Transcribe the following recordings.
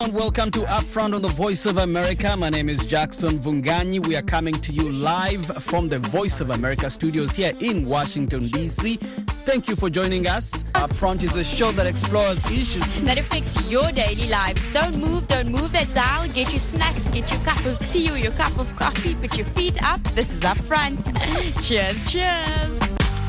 Welcome to Upfront on the Voice of America. My name is Jackson Vunganyi. We are coming to you live from the Voice of America studios here in Washington, D.C. Thank you for joining us. Upfront is a show that explores issues that affect your daily lives. Don't move that dial. Get your snacks, get your cup of tea or your cup of coffee. Put your feet up. This is Upfront. Cheers.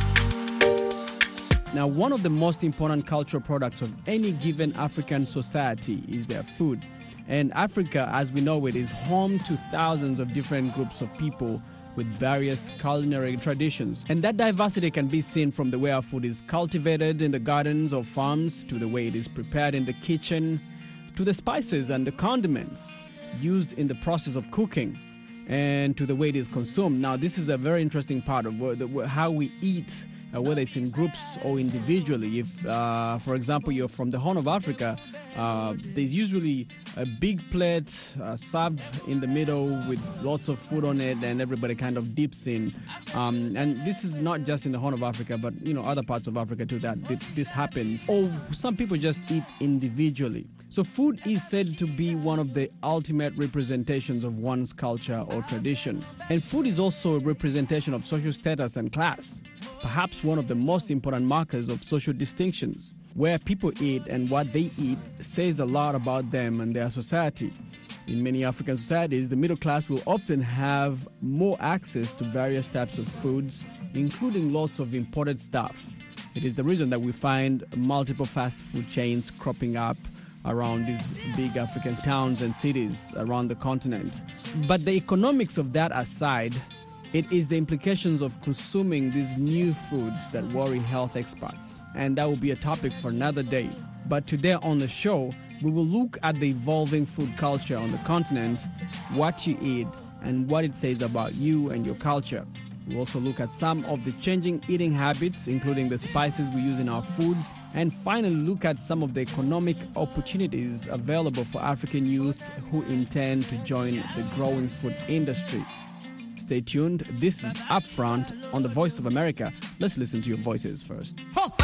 Now, one of the most important cultural products of any given African society is their food. And Africa, as we know it, is home to thousands of different groups of people with various culinary traditions. And that diversity can be seen from the way our food is cultivated in the gardens or farms, to the way it is prepared in the kitchen, to the spices and the condiments used in the process of cooking, and to the way it is consumed. Now, this is a very interesting part of how we eat, whether it's in groups or individually. If, for example, you're from the Horn of Africa, there's usually a big plate served in the middle with lots of food on it, and everybody kind of dips in. And this is not just in the Horn of Africa, but other parts of Africa too, that this happens. Or some people just eat individually. So food is said to be one of the ultimate representations of one's culture or tradition. And food is also a representation of social status and class, perhaps one of the most important markers of social distinctions. Where people eat and what they eat says a lot about them and their society. In many African societies, the middle class will often have more access to various types of foods, including lots of imported stuff. It is the reason that we find multiple fast food chains cropping up around these big African towns and cities around the continent. But the economics of that aside, it is the implications of consuming these new foods that worry health experts. And that will be a topic for another day. But today on the show, we will look at the evolving food culture on the continent, what you eat, and what it says about you and your culture. We'll also look at some of the changing eating habits, including the spices we use in our foods, and finally look at some of the economic opportunities available for African youth who intend to join the growing food industry. Stay tuned. This is Upfront on the Voice of America. Let's listen to your voices first.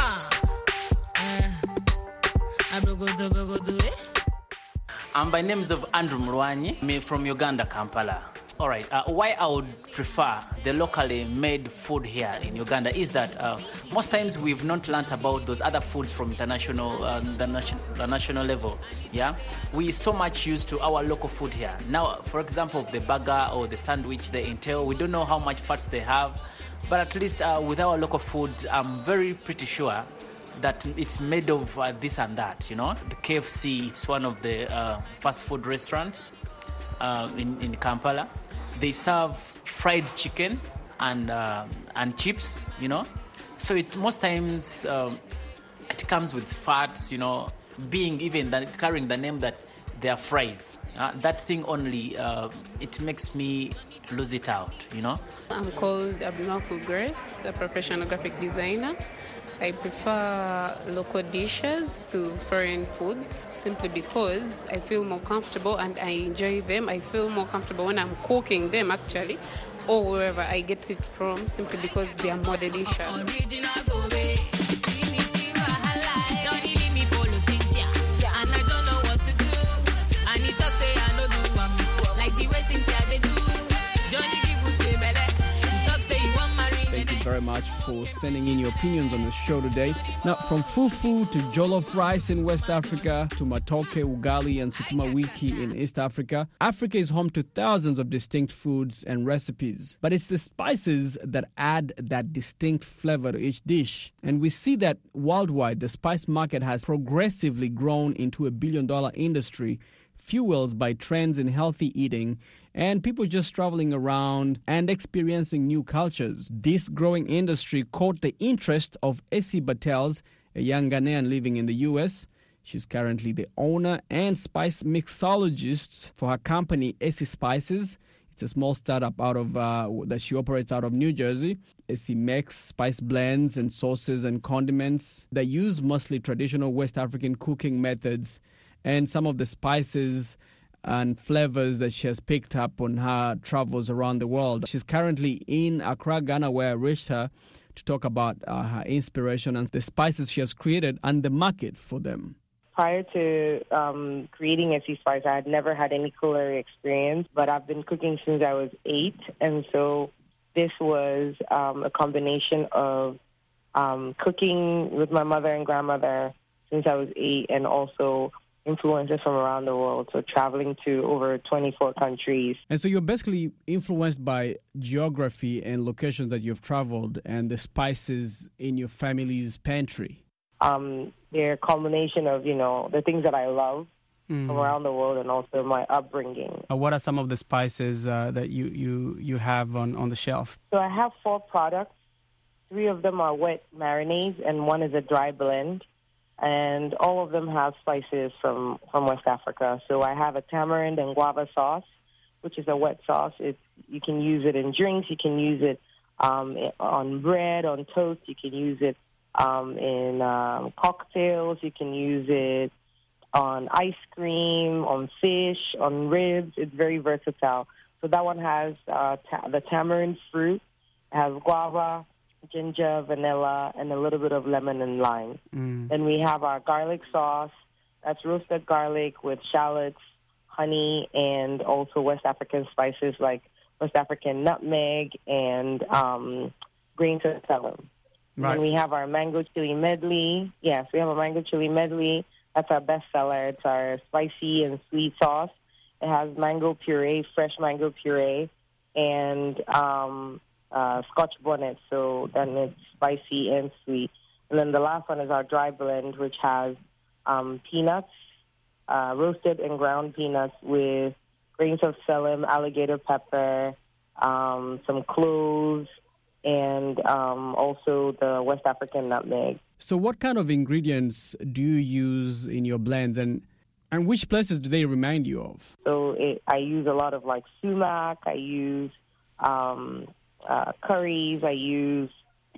My name is Andrew Murwanyi. I'm from Uganda, Kampala. All right. Why I would prefer the locally made food here in Uganda is that most times we've not learnt about those other foods from the national level. Yeah, we so much used to our local food here. Now, for example, the burger or the sandwich they entail, we don't know how much fats they have, but at least with our local food, I'm pretty sure that it's made of this and that. The KFC, it's one of the fast food restaurants in Kampala. They serve fried chicken and chips, So most times it comes with fats, being even carrying the name that they are fries. That thing only, it makes me lose it out, I'm called Abimaku Grace, a professional graphic designer. I prefer local dishes to foreign foods simply because I feel more comfortable and I enjoy them. I feel more comfortable when I'm cooking them actually, or wherever I get it from, simply because they are more delicious. Very much for sending in your opinions on the show today. Now, from fufu to jollof rice in West Africa to matoke, ugali, and sukuma wiki in East Africa, Africa is home to thousands of distinct foods and recipes. But it's the spices that add that distinct flavor to each dish. And we see that worldwide, the spice market has progressively grown into a billion-dollar industry, fueled by trends in healthy eating and people just traveling around and experiencing new cultures. This growing industry caught the interest of Essie Battels, a young Ghanaian living in the U.S. She's currently the owner and spice mixologist for her company, Essie Spices. It's a small startup out of that she operates out of New Jersey. Essie makes spice blends and sauces and condiments that use mostly traditional West African cooking methods, and some of the spices and flavors that she has picked up on her travels around the world. She's currently in Accra, Ghana, where I reached her to talk about her inspiration and the spices she has created and the market for them. prior to creating SC Spice, I had never had any culinary experience, but I've been cooking since I was 8, and so this was a combination of cooking with my mother and grandmother since I was 8, and also influences from around the world, so traveling to over 24 countries. And so you're basically influenced by geography and locations that you've traveled and the spices in your family's pantry. They're a combination of, the things that I love from around the world and also my upbringing. What are some of the spices that you have on the shelf? So I have 4 products. 3 of them are wet marinades and 1 is a dry blend. And all of them have spices from West Africa. So I have a tamarind and guava sauce, which is a wet sauce. You can use it in drinks. You can use it on bread, on toast. You can use it in cocktails. You can use it on ice cream, on fish, on ribs. It's very versatile. So that one has the tamarind fruit, it has guava, ginger, vanilla, and a little bit of lemon and lime. Then we have our garlic sauce. That's roasted garlic with shallots, honey, and also West African spices like West African nutmeg and grains of celery. Right. And we have our mango chili medley. Yes, we have a mango chili medley. That's our best seller. It's our spicy and sweet sauce. It has mango puree, fresh mango puree, and Scotch bonnet, so then it's spicy and sweet. And then the last one is our dry blend, which has peanuts, roasted and ground peanuts with grains of psyllium, alligator pepper, some cloves, and also the West African nutmeg. So what kind of ingredients do you use in your blends, and which places do they remind you of? So I use a lot of sumac, I use curries, I use,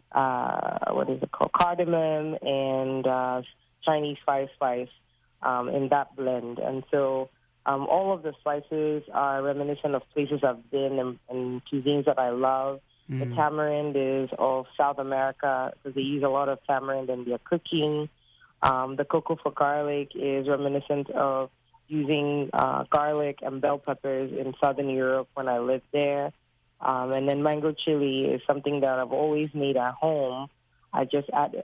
cardamom and Chinese spice in that blend. And so all of the spices are reminiscent of places I've been and cuisines that I love. The tamarind is of South America, because they use a lot of tamarind in their cooking. The cocoa for garlic is reminiscent of using garlic and bell peppers in Southern Europe when I lived there. And then mango chili is something that I've always made at home. I just added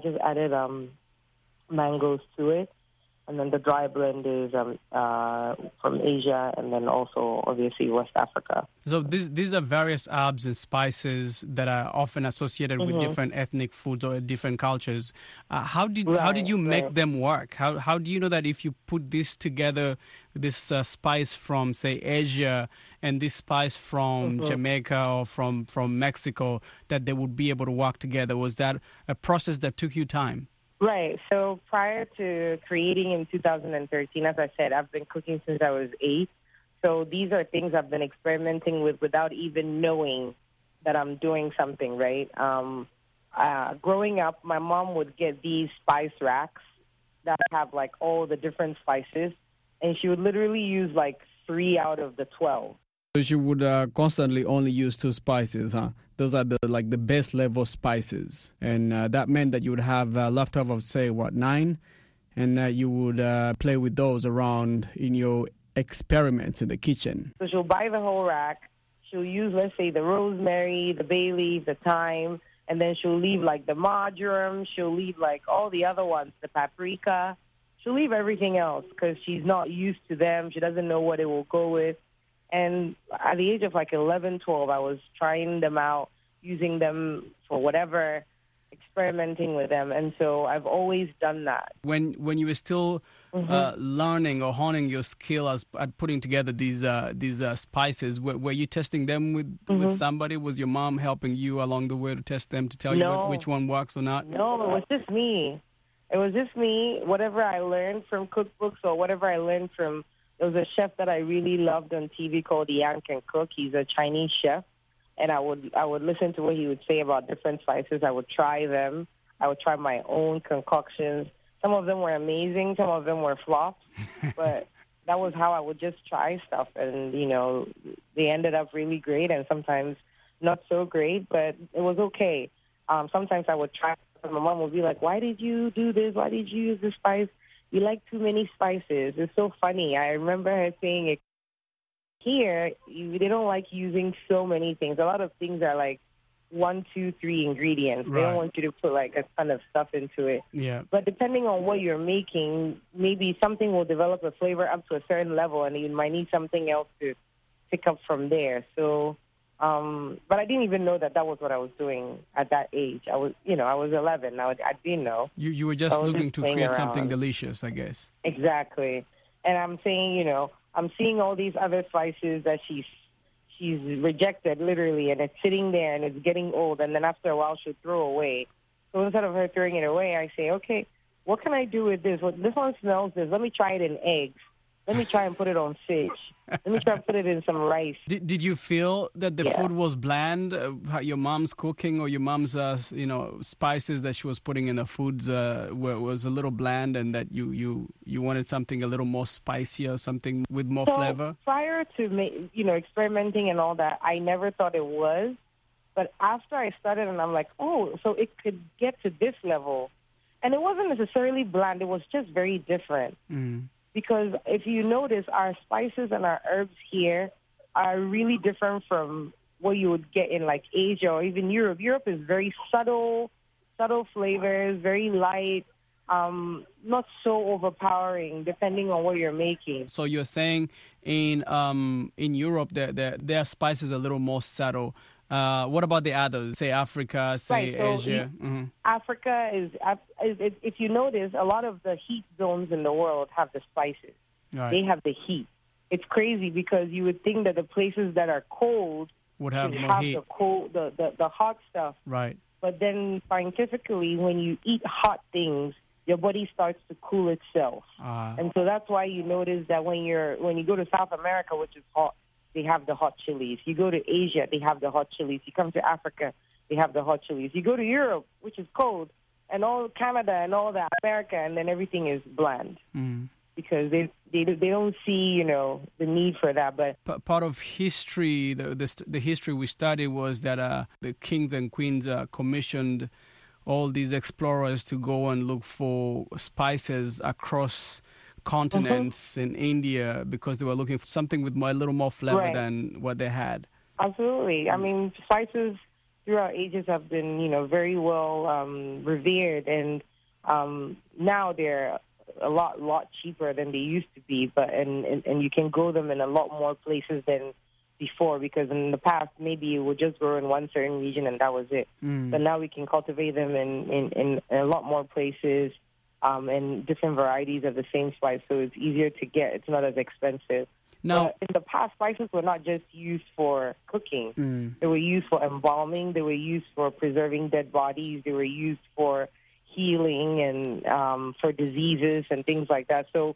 mangoes to it. And then the dry blend is from Asia and then also, obviously, West Africa. So these are various herbs and spices that are often associated with different ethnic foods or different cultures. How did you make them work? How do you know that if you put this together, this spice from, say, Asia and this spice from Jamaica or from Mexico, that they would be able to work together? Was that a process that took you time? Right. So prior to creating in 2013, as I said, I've been cooking since I was 8. So these are things I've been experimenting with without even knowing that I'm doing something, right? Growing up, my mom would get these spice racks that have all the different spices, and she would literally use 3 out of the 12. So she would constantly only use 2 spices, huh? Those are the base level spices, and that meant that you would have leftover of, say, 9, and you would play with those around in your experiments in the kitchen. So she'll buy the whole rack. She'll use, let's say, the rosemary, the bay leaf, the thyme, and then she'll leave the marjoram. She'll leave all the other ones, the paprika. She'll leave everything else because she's not used to them. She doesn't know what it will go with. And at the age of 11, 12, I was trying them out, using them for whatever, experimenting with them. And so I've always done that. When you were still learning or honing your skill at putting together these spices, were you testing them with somebody? Was your mom helping you along the way to test them, to tell you which one works or not? No, it was just me. Whatever I learned from cookbooks or whatever I learned from... There was a chef that I really loved on TV called Yang Can Cook. He's a Chinese chef, and I would listen to what he would say about different spices. I would try them. I would try my own concoctions. Some of them were amazing. Some of them were flops, but that was how I would just try stuff, and they ended up really great, and sometimes not so great, but it was okay. Sometimes I would try. My mom would be like, "Why did you do this? Why did you use this spice?" you like too many spices. It's so funny. I remember her saying it. Here, they don't like using so many things. A lot of things are like 1, 2, 3 ingredients. They don't want you to put like a ton of stuff into it. Yeah. But depending on what you're making, maybe something will develop a flavor up to a certain level, and you might need something else to pick up from there. So, but I didn't even know that was what I was doing at that age. I was 11. I didn't know. You were just looking to create something delicious, I guess. Exactly. And I'm saying, I'm seeing all these other spices that she's rejected, literally, and it's sitting there and it's getting old, and then after a while she'll throw away. So instead of her throwing it away, I say, okay, what can I do with this? Well, this one smells this. Let me try it in eggs. Let me try and put it on fish. Let me try and put it in some rice. Did you feel that the food was bland? Your mom's cooking or your mom's, spices that she was putting in the foods was a little bland, and that you wanted something a little more spicier, something with more flavor? Prior to experimenting and all that, I never thought it was. But after I started, and I'm like, oh, so it could get to this level. And it wasn't necessarily bland. It was just very different. Mm. Because if you notice, our spices and our herbs here are really different from what you would get in like Asia or even Europe. Europe is very subtle flavors, very light, not so overpowering depending on what you're making. So you're saying in Europe their spices are a little more subtle. What about the others? Say Africa, say Asia. Mm-hmm. Africa is, if you notice, a lot of the heat zones in the world have the spices. Right. They have the heat. It's crazy because you would think that the places that are cold would have more heat. The hot stuff. Right. But then scientifically, when you eat hot things, your body starts to cool itself. And so that's why you notice that when you go to South America, which is hot, they have the hot chilies. You go to Asia, they have the hot chilies. You come to Africa, they have the hot chilies. You go to Europe, which is cold, and all Canada and all that, America, and then everything is bland. Mm. Because they don't see, the need for that. But part of history, the history we studied was that the kings and queens commissioned all these explorers to go and look for spices across continents in India because they were looking for something with a little more flavor than what they had. Absolutely. I mean, spices throughout ages have been, very well revered, and now they're a lot cheaper than they used to be. But and you can grow them in a lot more places than before, because in the past maybe it would just grow in one certain region and that was it. But now we can cultivate them in a lot more places. And different varieties of the same spice, so it's easier to get. It's not as expensive. Now, in the past, spices were not just used for cooking. They were used for embalming. They were used for preserving dead bodies. They were used for healing and for diseases and things like that. So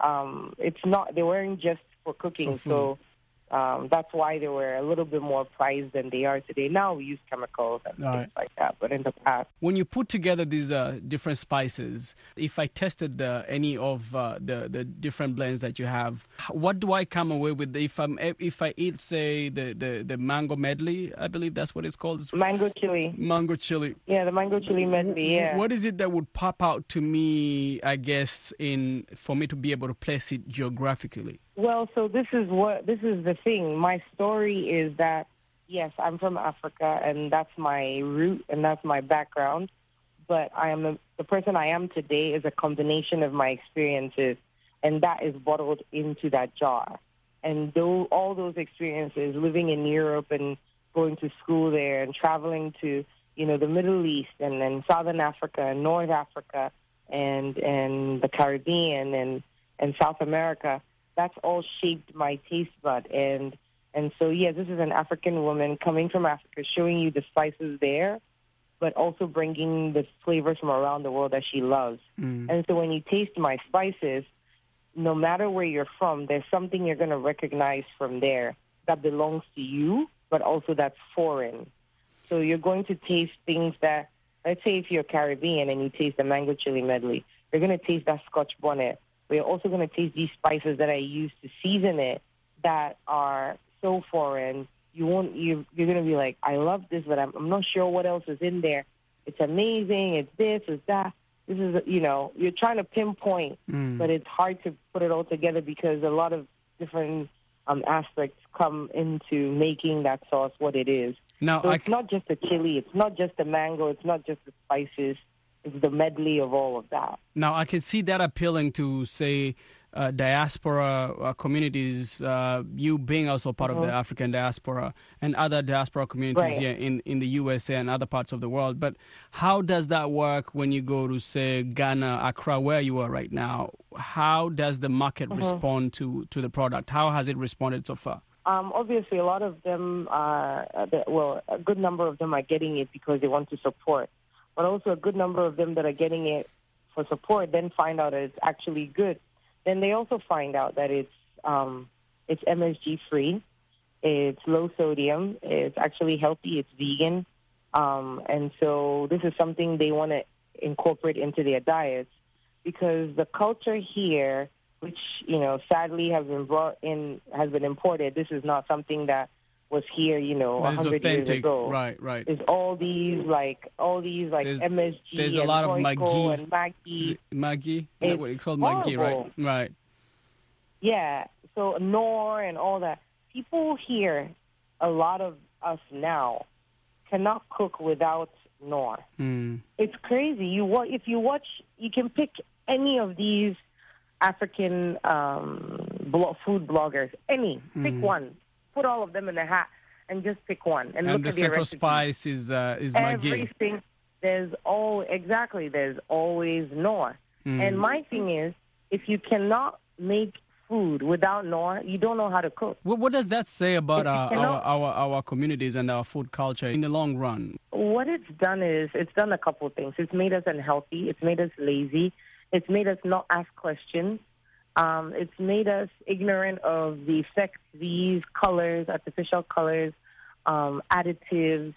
it's not. They weren't just for cooking. So that's why they were a little bit more prized than they are today. Now we use chemicals and things like that, but in the past. When you put together these different spices, if I tested any of the different blends that you have, what do I come away with? If I eat, say, the mango medley, I believe that's what it's called. Mango chili. Mango chili. Yeah, the mango chili medley, yeah. What is it that would pop out to me, I guess, for me to be able to place it geographically? Well, so this is the thing. My story is that, yes, I'm from Africa, and that's my root, and that's my background. But the person I am today is a combination of my experiences, and that is bottled into that jar. And all those experiences, living in Europe and going to school there and traveling to, the Middle East and then Southern Africa and North Africa and the Caribbean and South America, that's all shaped my taste bud. And so, yeah, this is an African woman coming from Africa, showing you the spices there, but also bringing the flavors from around the world that she loves. And so when you taste my spices, no matter where you're from, there's something you're going to recognize from there that belongs to you, but also that's foreign. So you're going to taste things that, let's say if you're Caribbean and you taste the mango chili medley, you're going to taste that Scotch bonnet. We're also going to taste these spices that I use to season it that are so foreign. You're going to be like, I love this, but I'm not sure what else is in there. It's amazing. It's this, it's that. this is, you're trying to pinpoint, but it's hard to put it all together because a lot of different aspects come into making that sauce what it is. Now, so it's not just the chili, it's not just the mango, it's not just the spices, it's the medley of all of that. Now, I can see that appealing to, say, diaspora communities, you being also part of the African diaspora and other diaspora communities here in the USA and other parts of the world. But how does that work when you go to, say, Ghana, Accra, where you are right now? How does the market respond to the product? How has it responded so far? Obviously, a lot of them a good number of them are getting it because they want to support. But also a good number of them that are getting it for support then find out that it's actually good. Then they also find out that it's MSG free, it's low sodium, it's actually healthy, it's vegan, and so this is something they want to incorporate into their diets because the culture here, which sadly has been imported. This is not something that was here, 100 years ago. Right. There's all these MSG. There's a lot of Maggi. And Maggi. Maggi? Is that what it's called? Maggi, right? Right. Yeah. So Knorr and all that. People here, a lot of us now, cannot cook without Knorr. It's crazy. If you watch, you can pick any of these African food bloggers. Pick one. Put all of them in a hat and just pick one. And look the at their central recipe. spice is Maggi. Everything. There's always Knorr. And my thing is, if you cannot make food without Knorr, you don't know how to cook. What does that say about our communities and our food culture in the long run? What it's done is, it's done a couple of things. It's made us unhealthy. It's made us lazy. It's made us not ask questions. It's made us ignorant of the effects these colors, artificial colors, additives,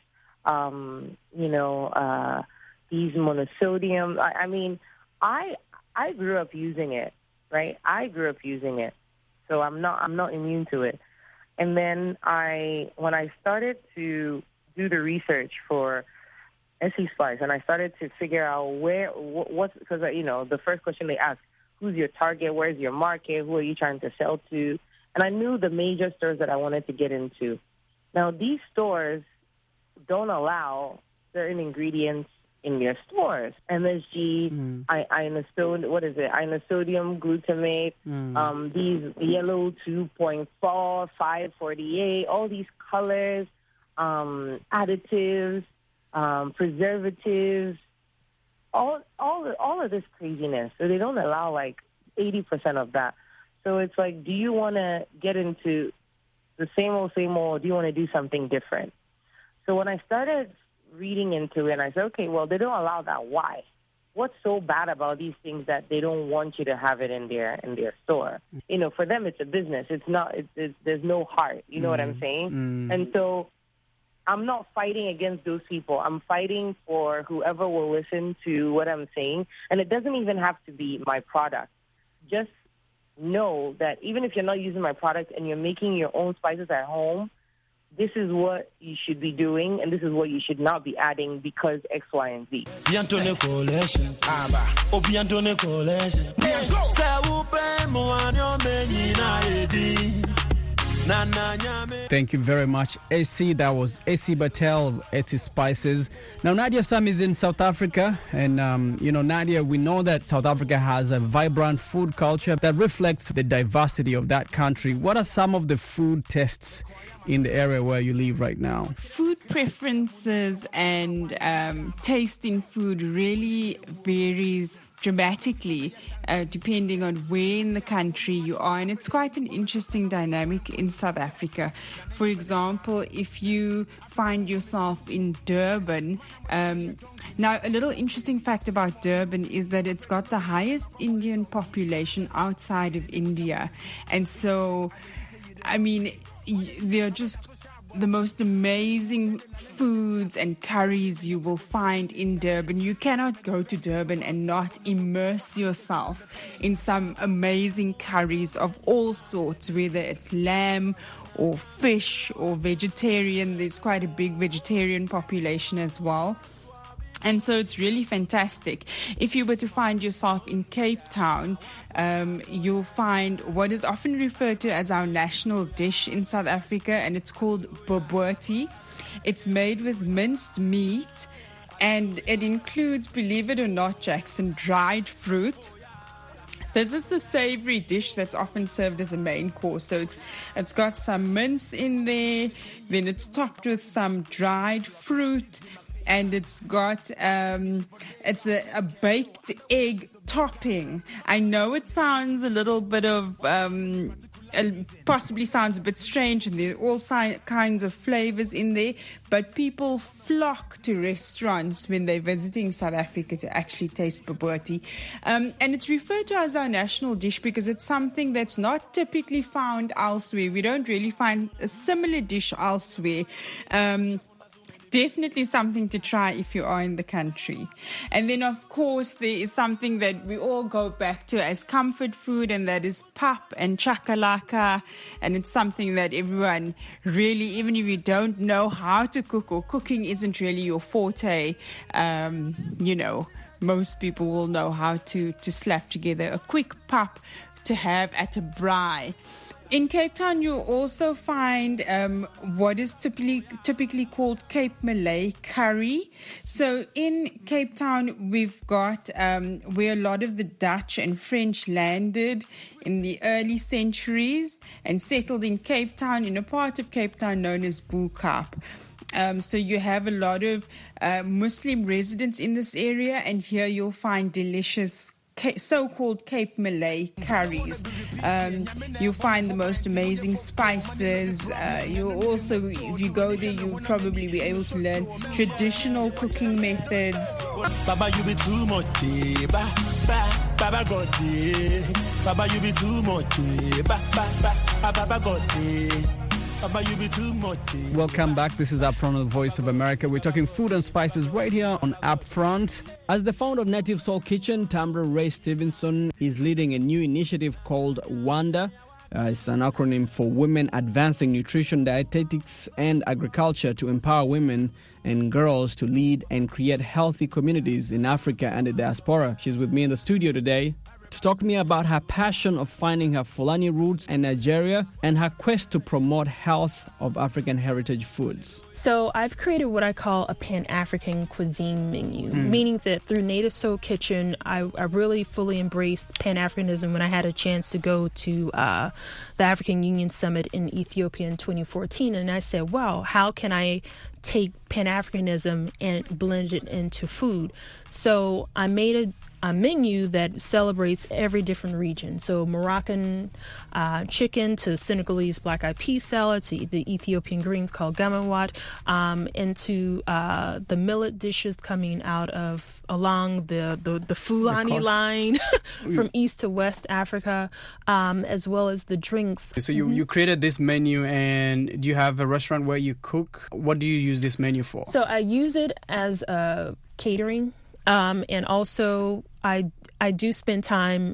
these monosodium. I mean, I grew up using it, right? I grew up using it, so I'm not immune to it. And then when I started to do the research for Essie Spice, and I started to figure out because the first question they ask, who's your target? Where's your market? Who are you trying to sell to? And I knew the major stores that I wanted to get into. Now, these stores don't allow certain ingredients in their stores. MSG, inosodium glutamate, these yellow 2.4, 548, all these colors, additives, preservatives, all of this craziness. So they don't allow 80% of that. So it's like, do you want to get into the same old, or do you want to do something different? So when I started reading into it, and I said, okay, well, they don't allow that. Why? What's so bad about these things that they don't want you to have it in their store? For them, it's a business. It's not. There's no heart. You know what I'm saying? And so I'm not fighting against those people. I'm fighting for whoever will listen to what I'm saying. And it doesn't even have to be my product. Just know that even if you're not using my product and you're making your own spices at home, this is what you should be doing, and this is what you should not be adding because X, Y, and Z. Thank you very much, Essie. That was Essie Batel of Essie Spices. Now, Nadia Sam is in South Africa. And, Nadia, we know that South Africa has a vibrant food culture that reflects the diversity of that country. What are some of the food tastes in the area where you live right now? Food preferences and taste in food really varies dramatically depending on where in the country you are, and it's quite an interesting dynamic in South Africa. For example, if you find yourself in Durban, now a little interesting fact about Durban is that it's got the highest Indian population outside of India, and so they're just the most amazing foods and curries you will find in Durban. You cannot go to Durban and not immerse yourself in some amazing curries of all sorts, whether it's lamb or fish or vegetarian. There's quite a big vegetarian population as well. And so it's really fantastic. If you were to find yourself in Cape Town, you'll find what is often referred to as our national dish in South Africa, and it's called bobotie. It's made with minced meat, and it includes, believe it or not, Jackson, dried fruit. This is the savory dish that's often served as a main course. So it's got some mince in there, then it's topped with some dried fruit, and it's got it's a baked egg topping. I know it sounds a little bit of possibly sounds a bit strange, and there are all kinds of flavors in there, but people flock to restaurants when they're visiting South Africa to actually taste bobotie. And it's referred to as our national dish because it's something that's not typically found elsewhere. We don't really find a similar dish elsewhere. Definitely something to try if you are in the country. And then, of course, there is something that we all go back to as comfort food, and that is pap and chakalaka. And it's something that everyone really, even if you don't know how to cook or cooking isn't really your forte, most people will know how to slap together a quick pap to have at a braai. In Cape Town, you'll also find what is typically called Cape Malay curry. So in Cape Town, we've got where a lot of the Dutch and French landed in the early centuries and settled in Cape Town, in a part of Cape Town known as Bo Kaap. So you have a lot of Muslim residents in this area, and here you'll find delicious so-called Cape Malay curries. You'll find the most amazing spices. You'll also, if you go there, you'll probably be able to learn traditional cooking methods. Baba, you be too much. Baba God, Baba, you be too much. Baba God. Welcome back. This is Upfront on the Voice of America. We're talking food and spices right here on Upfront. As the founder of Native Soul Kitchen, Tambra Ray Stevenson is leading a new initiative called WANDA. It's an acronym for Women Advancing Nutrition, Dietetics and Agriculture to empower women and girls to lead and create healthy communities in Africa and the diaspora. She's with me in the studio today to talk to me about her passion of finding her Fulani roots in Nigeria and her quest to promote health of African heritage foods. So I've created what I call a Pan-African cuisine menu, meaning that through Native Soul Kitchen, I really fully embraced Pan-Africanism when I had a chance to go to the African Union Summit in Ethiopia in 2014. And I said, wow, how can I take Pan-Africanism and blend it into food? So I made a menu that celebrates every different region. So Moroccan chicken to Senegalese black-eyed pea salad to the Ethiopian greens called gamawat, into the millet dishes coming out of along the Fulani line from east to west Africa, as well as the drinks. So you created this menu, and do you have a restaurant where you cook? What do you use this menu for? So I use it as a catering. And also, I do spend time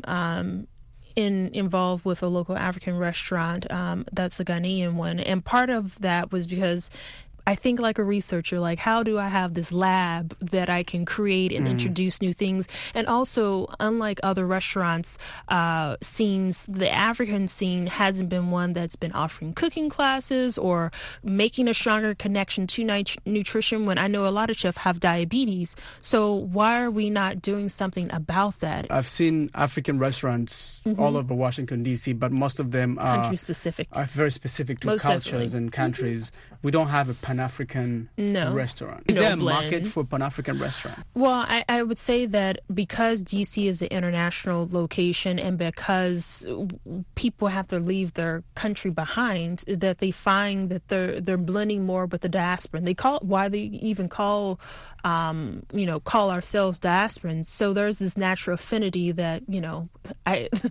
involved with a local African restaurant that's a Ghanaian one. And part of that was because I think like a researcher, like how do I have this lab that I can create and introduce new things? And also, unlike other restaurants scenes, the African scene hasn't been one that's been offering cooking classes or making a stronger connection to nutrition when I know a lot of chefs have diabetes. So why are we not doing something about that? I've seen African restaurants all over Washington, D.C., but most of them are country-specific. Are very specific to most cultures definitely. and countries. We don't have a Pan-African restaurant. Is there a market for Pan-African restaurant? Well, I would say that because DC is an international location and because people have to leave their country behind, that they find that they're blending more with the diaspora. And they call why they even call ourselves diasporans. So there's this natural affinity that,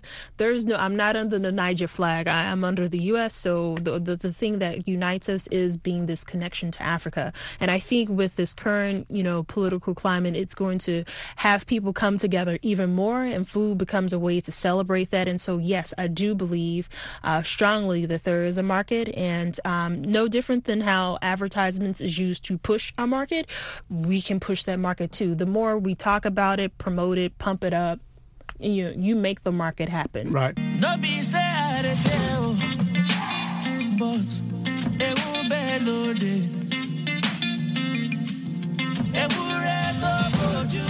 I'm not under the Niger flag. I'm under the U.S. So the thing that unites us is as being this connection to Africa. And I think with this current, political climate, it's going to have people come together even more, and food becomes a way to celebrate that. And so, yes, I do believe strongly that there is a market, and no different than how advertisements is used to push a market, we can push that market too. The more we talk about it, promote it, pump it up, you make the market happen. Right. No be sad if you, but it will be loaded. It will red up you.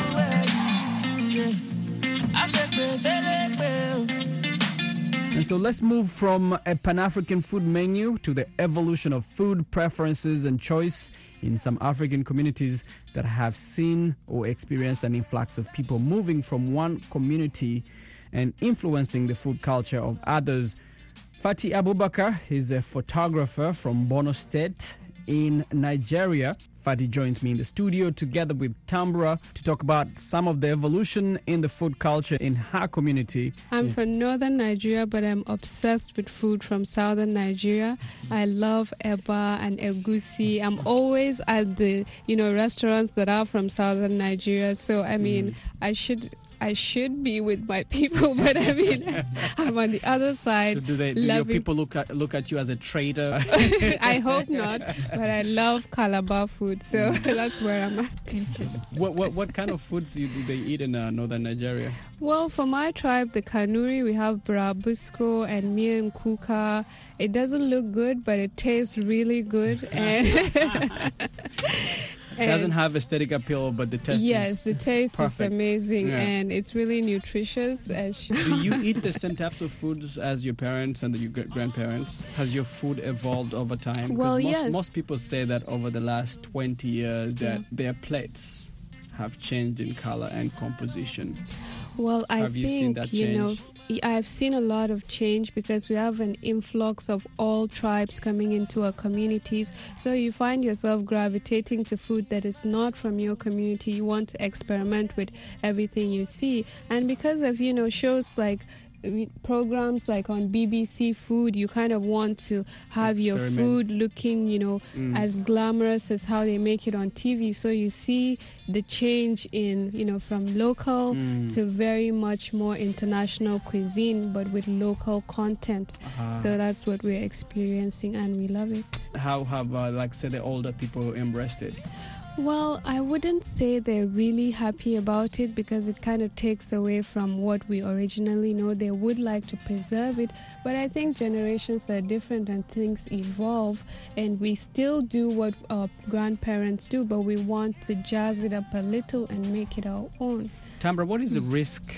And so let's move from a Pan-African food menu to the evolution of food preferences and choice in some African communities that have seen or experienced an influx of people moving from one community and influencing the food culture of others. Fatih Abubakar is a photographer from Borno State in Nigeria. Fatih joins me in the studio together with Tambra to talk about some of the evolution in the food culture in her community. I'm from northern Nigeria, but I'm obsessed with food from southern Nigeria. I love eba and egusi. I'm always at the, restaurants that are from southern Nigeria. So, I should be with my people, but I'm on the other side. So do your people look at you as a traitor? I hope not, but I love Calabar food, so that's where I'm at. Interesting. What kind of foods do they eat in northern Nigeria? Well, for my tribe, the Kanuri, we have Brabusco and Mian Kuka. It doesn't look good, but it tastes really good. It doesn't have aesthetic appeal, but the taste the taste perfect. Is amazing, and it's really nutritious. Do you eat the same types of foods as your parents and your grandparents? Has your food evolved over time? Well, yes. Most people say that over the last 20 years that their plates have changed in color and composition. Well, have you seen that change? I've seen a lot of change because we have an influx of all tribes coming into our communities. So you find yourself gravitating to food that is not from your community. You want to experiment with everything you see. And because of, shows like programs like on BBC Food, you kind of want to have your food looking, as glamorous as how they make it on TV. So you see the change in, from local to very much more international cuisine, but with local content. So that's what we're experiencing, and we love it. How have, the older people embraced it? Well, I wouldn't say they're really happy about it because it kind of takes away from what we originally know. They would like to preserve it, but I think generations are different and things evolve, and we still do what our grandparents do, but we want to jazz it up a little and make it our own. Tambra, what is the risk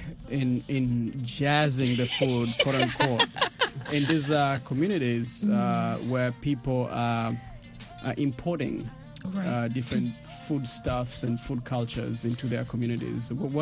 in jazzing the food, quote unquote, in these communities where people are importing different foodstuffs and food cultures into their communities? What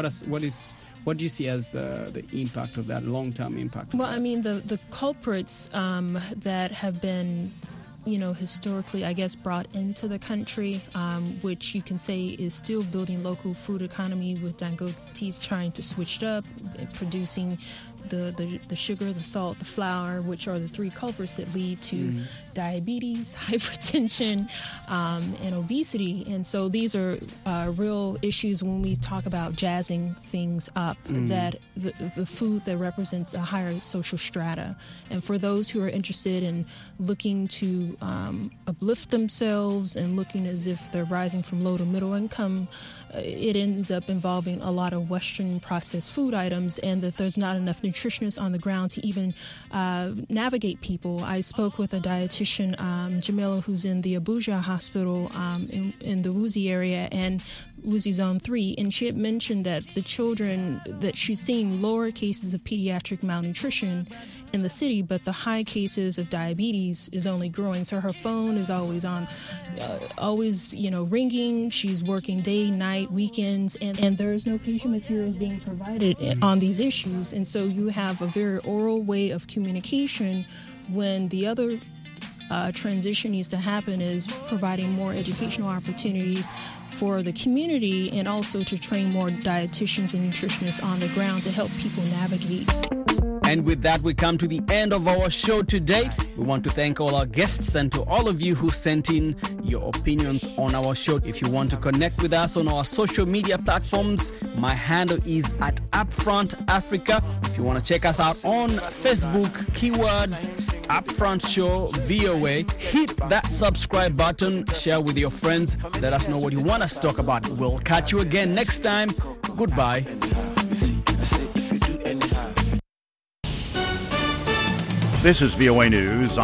do you see as the impact of that, long-term impact? Well, the culprits that have been, historically, I guess, brought into the country, which you can say is still building local food economy with Dangote's trying to switch it up, producing the sugar, the salt, the flour, which are the three culprits that lead to diabetes, hypertension, and obesity. And so these are real issues when we talk about jazzing things up, that the food that represents a higher social strata. And for those who are interested in looking to uplift themselves and looking as if they're rising from low to middle income, it ends up involving a lot of Western processed food items, and that there's not enough nutritionists on the ground to even navigate people. I spoke with a dietitian, Jamila, who's in the Abuja hospital in the Wuzi area and Wuzi Zone 3, and she had mentioned that the children, that she's seeing lower cases of pediatric malnutrition in the city, but the high cases of diabetes is only growing. So her phone is always on, always, ringing. She's working day, night, weekends, and there is no patient materials being provided on these issues. And so you have a very oral way of communication when the other transition needs to happen is providing more educational opportunities for the community and also to train more dietitians and nutritionists on the ground to help people navigate. And with that, we come to the end of our show today. We want to thank all our guests and to all of you who sent in your opinions on our show. If you want to connect with us on our social media platforms, my handle is at Upfront Africa. If you want to check us out on Facebook, keywords Upfront Show VOA. Hit that subscribe button, share with your friends, let us know what you want us to talk about. We'll catch you again next time. Goodbye. This is VOA News.